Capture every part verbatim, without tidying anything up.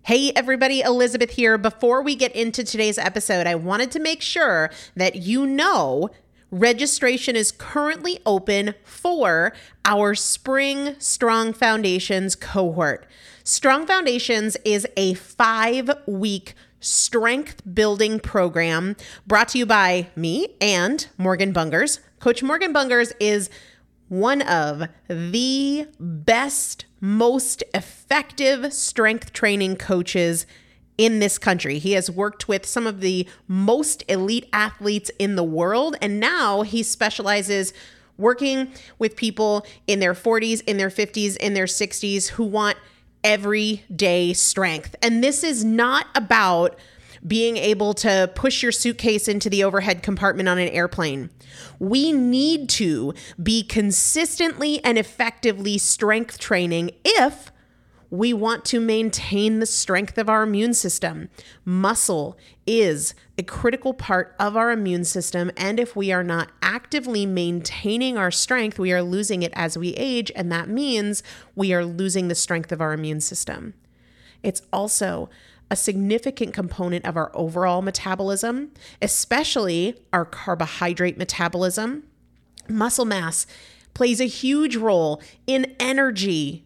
Hey everybody, Elizabeth here. Before we get into today's episode, I wanted to make sure that you know registration is currently open for our Spring Strong Foundations cohort. Strong Foundations is a five-week strength building program brought to you by me and Morgan Bungers. Coach Morgan Bungers is one of the best, most effective strength training coaches in this country. He has worked with some of the most elite athletes in the world, and now he specializes working with people in their forties, in their fifties, in their sixties who want everyday strength. And this is not about being able to push your suitcase into the overhead compartment on an airplane. We need to be consistently and effectively strength training if we want to maintain the strength of our immune system. Muscle is a critical part of our immune system, and if we are not actively maintaining our strength, we are losing it as we age, and that means we are losing the strength of our immune system. It's also a significant component of our overall metabolism, especially our carbohydrate metabolism. Muscle mass plays a huge role in energy,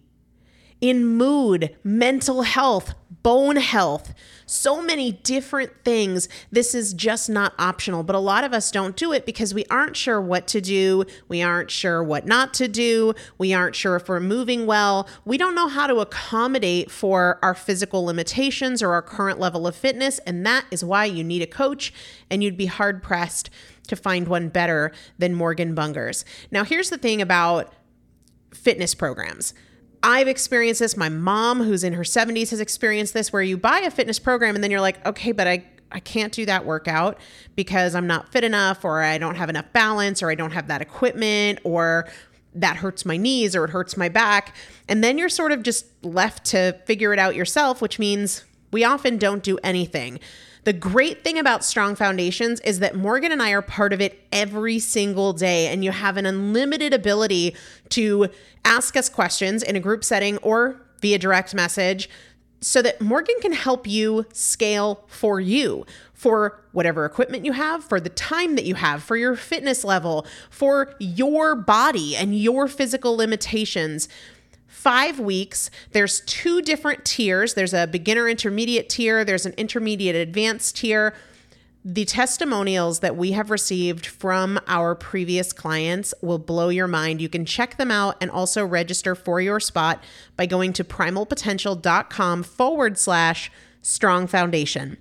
in mood, mental health, bone health, so many different things. This is just not optional, but a lot of us don't do it because we aren't sure what to do. We aren't sure what not to do. We aren't sure if we're moving well. We don't know how to accommodate for our physical limitations or our current level of fitness, and that is why you need a coach, and you'd be hard-pressed to find one better than Morgan Bungers. Now, here's the thing about fitness programs. I've experienced this. My mom, who's in her seventies, has experienced this, where you buy a fitness program and then you're like, okay, but I, I can't do that workout because I'm not fit enough, or I don't have enough balance, or I don't have that equipment, or that hurts my knees, or it hurts my back. And then you're sort of just left to figure it out yourself, which means we often don't do anything. The great thing about Strong Foundations is that Morgan and I are part of it every single day, and you have an unlimited ability to ask us questions in a group setting or via direct message so that Morgan can help you scale for you, for whatever equipment you have, for the time that you have, for your fitness level, for your body and your physical limitations. Five weeks, there's two different tiers. There's a beginner intermediate tier. There's an intermediate advanced tier. The testimonials that we have received from our previous clients will blow your mind. You can check them out and also register for your spot by going to primalpotential.com forward slash strong foundation.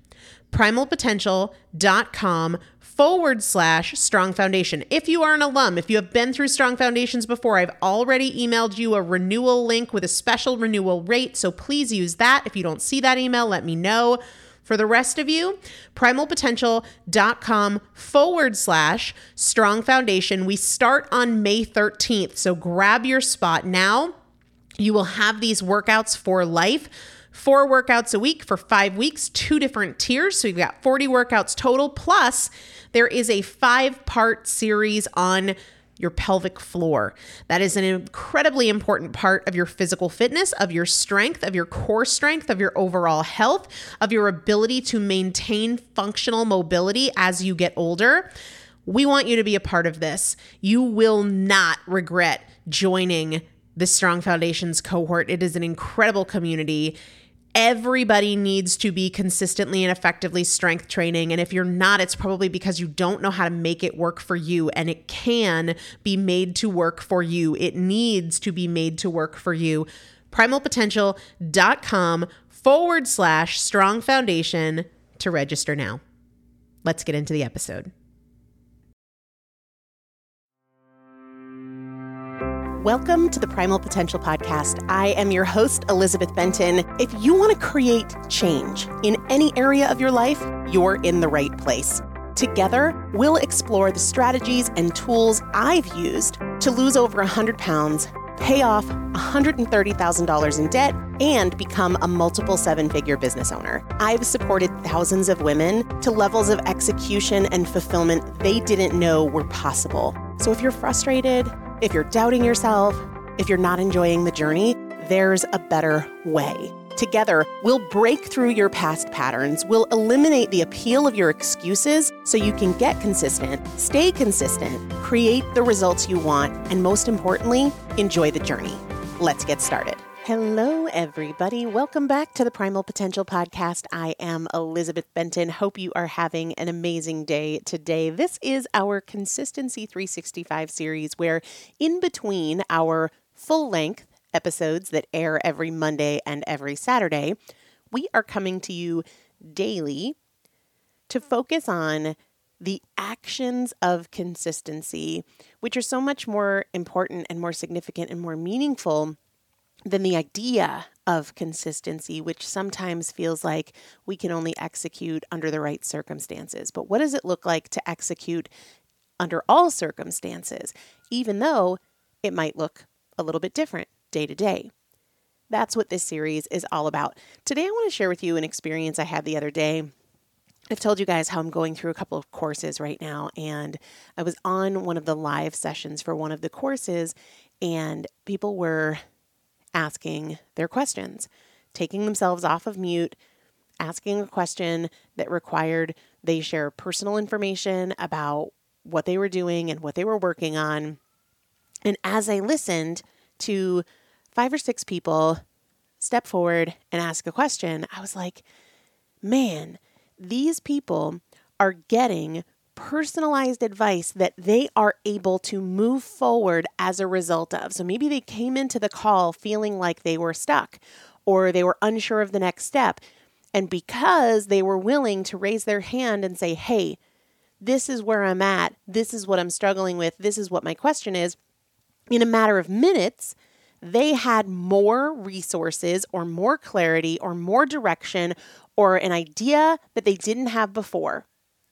primalpotential.com forward slash strong foundation. If you are an alum, if you have been through Strong Foundations before, I've already emailed you a renewal link with a special renewal rate. So please use that. If you don't see that email, let me know. For the rest of you, primalpotential.com forward slash strong foundation. We start on May thirteenth. So grab your spot now. You will have these workouts for life. Four workouts a week for five weeks, two different tiers. So you've got forty workouts total. Plus, there is a five-part series on your pelvic floor. That is an incredibly important part of your physical fitness, of your strength, of your core strength, of your overall health, of your ability to maintain functional mobility as you get older. We want you to be a part of this. You will not regret joining the Strong Foundations cohort. It is an incredible community. Everybody needs to be consistently and effectively strength training. And if you're not, it's probably because you don't know how to make it work for you. And it can be made to work for you. It needs to be made to work for you. primalpotential.com forward slash strong foundation to register now. Let's get into the episode. Welcome to the Primal Potential Podcast. I am your host, Elizabeth Benton. If you want to create change in any area of your life, you're in the right place. Together, we'll explore the strategies and tools I've used to lose over one hundred pounds, pay off one hundred thirty thousand dollars in debt, and become a multiple seven-figure business owner. I've supported thousands of women to levels of execution and fulfillment they didn't know were possible. So if you're frustrated, if you're doubting yourself, if you're not enjoying the journey, there's a better way. Together, we'll break through your past patterns, we'll eliminate the appeal of your excuses so you can get consistent, stay consistent, create the results you want, and most importantly, enjoy the journey. Let's get started. Hello, everybody. Welcome back to the Primal Potential Podcast. I am Elizabeth Benton. Hope you are having an amazing day today. This is our Consistency three sixty-five series where in between our full-length episodes that air every Monday and every Saturday, we are coming to you daily to focus on the actions of consistency, which are so much more important and more significant and more meaningful than the idea of consistency, which sometimes feels like we can only execute under the right circumstances. But what does it look like to execute under all circumstances, even though it might look a little bit different day to day? That's what this series is all about. Today, I want to share with you an experience I had the other day. I've told you guys how I'm going through a couple of courses right now, and I was on one of the live sessions for one of the courses, and people were asking their questions, taking themselves off of mute, asking a question that required they share personal information about what they were doing and what they were working on. And as I listened to five or six people step forward and ask a question, I was like, man, these people are getting personalized advice that they are able to move forward as a result of. So maybe they came into the call feeling like they were stuck or they were unsure of the next step. And because they were willing to raise their hand and say, hey, this is where I'm at, this is what I'm struggling with, this is what my question is, in a matter of minutes, they had more resources or more clarity or more direction or an idea that they didn't have before.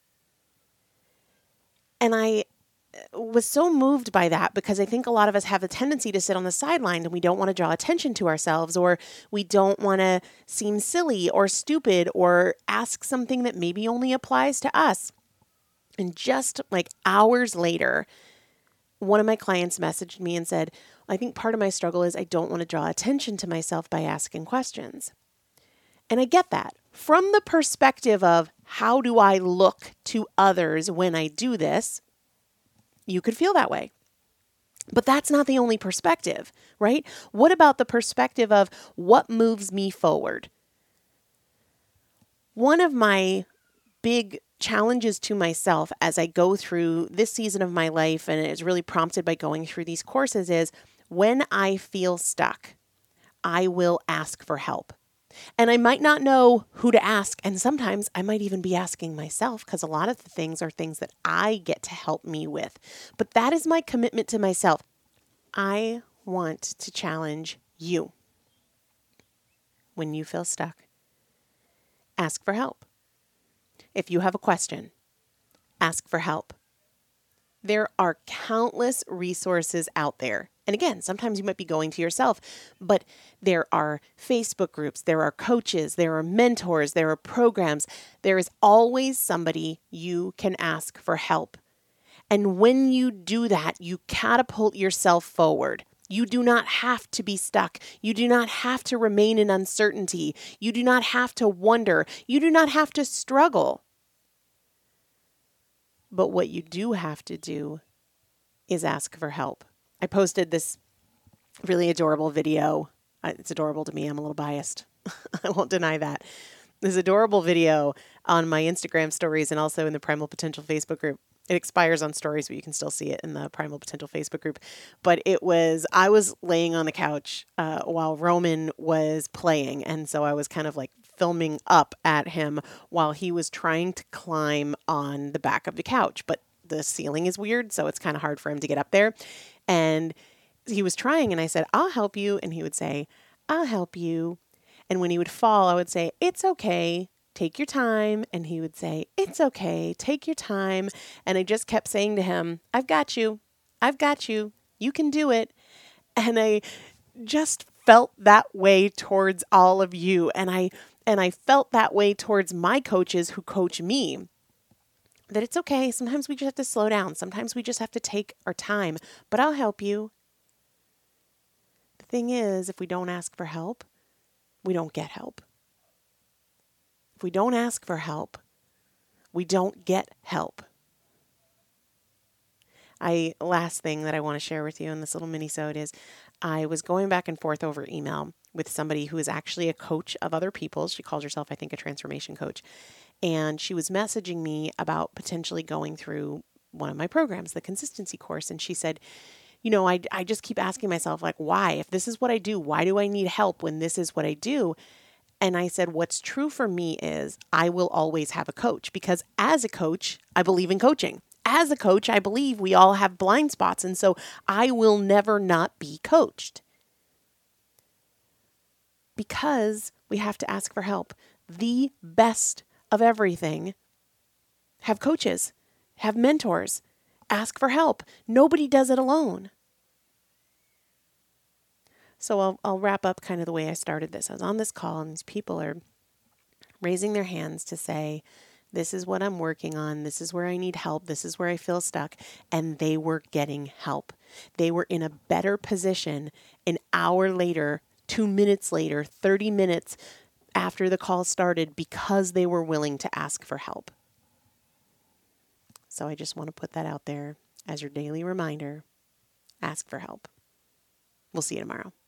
And I was so moved by that because I think a lot of us have a tendency to sit on the sideline and we don't want to draw attention to ourselves, or we don't want to seem silly or stupid or ask something that maybe only applies to us. And just like hours later, one of my clients messaged me and said, I think part of my struggle is I don't want to draw attention to myself by asking questions. And I get that. From the perspective of how do I look to others when I do this, you could feel that way. But that's not the only perspective, right? What about the perspective of what moves me forward? One of my big challenges to myself as I go through this season of my life, and it's really prompted by going through these courses, is when I feel stuck, I will ask for help. And I might not know who to ask, and sometimes I might even be asking myself because a lot of the things are things that I get to help me with. But that is my commitment to myself. I want to challenge you. When you feel stuck, ask for help. If you have a question, ask for help. There are countless resources out there. And again, sometimes you might be going to yourself, but there are Facebook groups, there are coaches, there are mentors, there are programs. There is always somebody you can ask for help. And when you do that, you catapult yourself forward. You do not have to be stuck. You do not have to remain in uncertainty. You do not have to wonder. You do not have to struggle. But what you do have to do is ask for help. I posted this really adorable video. It's adorable to me. I'm a little biased. I won't deny that. This adorable video on my Instagram stories and also in the Primal Potential Facebook group. It expires on stories, but you can still see it in the Primal Potential Facebook group. But it was, I was laying on the couch uh, while Roman was playing. And so I was kind of like filming up at him while he was trying to climb on the back of the couch. But the ceiling is weird, so it's kind of hard for him to get up there. And he was trying, and I said, I'll help you. And he would say, I'll help you. And when he would fall, I would say, it's okay. Take your time. And he would say, it's okay. Take your time. And I just kept saying to him, I've got you. I've got you. You can do it. And I just felt that way towards all of you. And I and I felt that way towards my coaches who coach me. That it's okay. Sometimes we just have to slow down. Sometimes we just have to take our time. But I'll help you. The thing is, if we don't ask for help, we don't get help. If we don't ask for help, we don't get help. I last thing that I want to share with you in this little mini-sode is I was going back and forth over email with somebody who is actually a coach of other people. She calls herself, I think, a transformation coach. And she was messaging me about potentially going through one of my programs, the consistency course. And she said, you know, I, I just keep asking myself, like, why? If this is what I do, why do I need help when this is what I do? And I said, what's true for me is I will always have a coach, because as a coach, I believe in coaching. As a coach, I believe we all have blind spots. And so I will never not be coached, because we have to ask for help. The best of everything have coaches, have mentors, ask for help. Nobody does it alone. So I'll, I'll wrap up kind of the way I started this. I was on this call and these people are raising their hands to say, this is what I'm working on. This is where I need help. This is where I feel stuck. And they were getting help. They were in a better position an hour later, two minutes later, thirty minutes after the call started, because they were willing to ask for help. So I just want to put that out there as your daily reminder. Ask for help. We'll see you tomorrow.